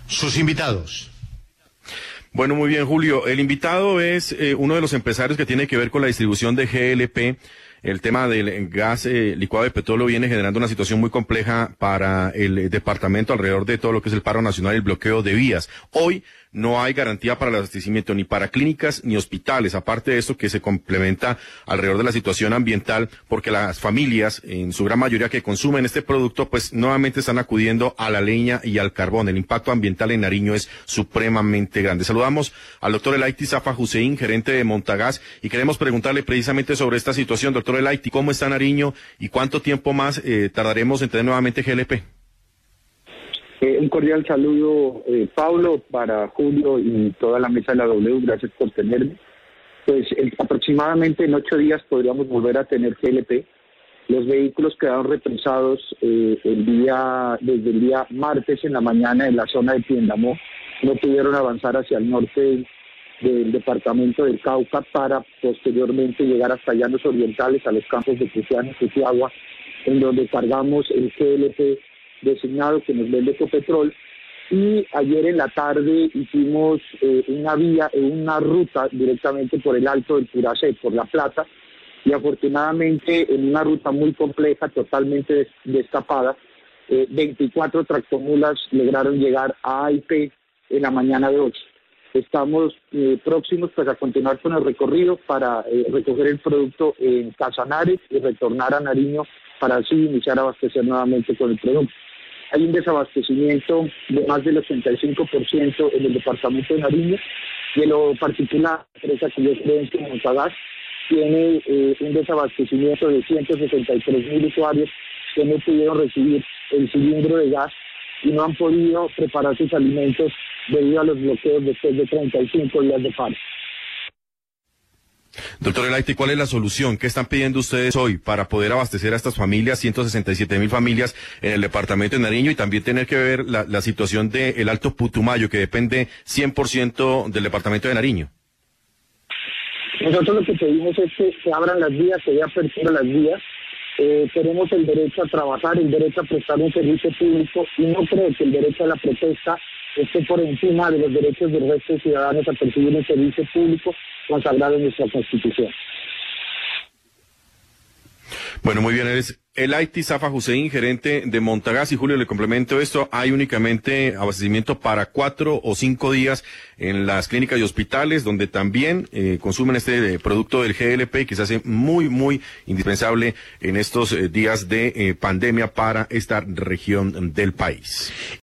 Sus invitados. Bueno, muy bien, Julio. El invitado es uno de los empresarios que tiene que ver con la distribución de GLP. El tema del gas licuado de petróleo viene generando una situación muy compleja para el departamento alrededor de todo lo que es el paro nacional y el bloqueo de vías. Hoy no hay garantía para el abastecimiento ni para clínicas ni hospitales, aparte de esto que se complementa alrededor de la situación ambiental, porque las familias, en su gran mayoría que consumen este producto, pues nuevamente están acudiendo a la leña y al carbón. El impacto ambiental en Nariño es supremamente grande. Saludamos al doctor Elayti Safa Hussein, gerente de Montagás, y queremos preguntarle precisamente sobre esta situación. Doctor Elayti, ¿cómo está Nariño y cuánto tiempo más tardaremos en tener nuevamente GLP? Un cordial saludo, Pablo, para Julio y toda la mesa de la W. Gracias por tenerme. Pues aproximadamente en 8 días podríamos volver a tener GLP. Los vehículos quedaron represados desde el día martes en la mañana en la zona de Piendamó. No pudieron avanzar hacia el norte del departamento del Cauca para posteriormente llegar hasta Llanos Orientales, a los campos de Cruciano y Cruciagua, en donde cargamos el GLP designado que nos vende Ecopetrol. Y ayer en la tarde hicimos una ruta directamente por el Alto del Puracé, por La Plata, y afortunadamente en una ruta muy compleja, totalmente destapada, 24 tractomulas lograron llegar a AIP en la mañana de hoy. Estamos próximos pues a continuar con el recorrido para recoger el producto en Casanares y retornar a Nariño para así iniciar a abastecer nuevamente con el producto. Hay un desabastecimiento de más del 85% en el departamento de Nariño, y en lo particular, la empresa que yo creo en Montagás tiene un desabastecimiento de 163.000 usuarios que no pudieron recibir el cilindro de gas y no han podido preparar sus alimentos debido a los bloqueos después de 35 días de paro. Doctor Elayti, ¿cuál es la solución? ¿Qué están pidiendo ustedes hoy para poder abastecer a estas familias, 167.000 familias en el departamento de Nariño, y también tener que ver la situación del Alto Putumayo, que depende 100% del departamento de Nariño? Nosotros lo que pedimos es que se abran las vías, se dé apertura a las vías. Tenemos el derecho a trabajar, el derecho a prestar un servicio público, y no creo que el derecho a la protesta esté por encima de los derechos del resto de ciudadanos a percibir un servicio público consagrado en nuestra Constitución. Bueno, muy bien, eres Elayti Safa Hussein, gerente de Montagás, y Julio, le complemento esto, hay únicamente abastecimiento para 4 o 5 días en las clínicas y hospitales, donde también consumen este producto del GLP, que se hace muy, muy indispensable en estos días de pandemia para esta región del país.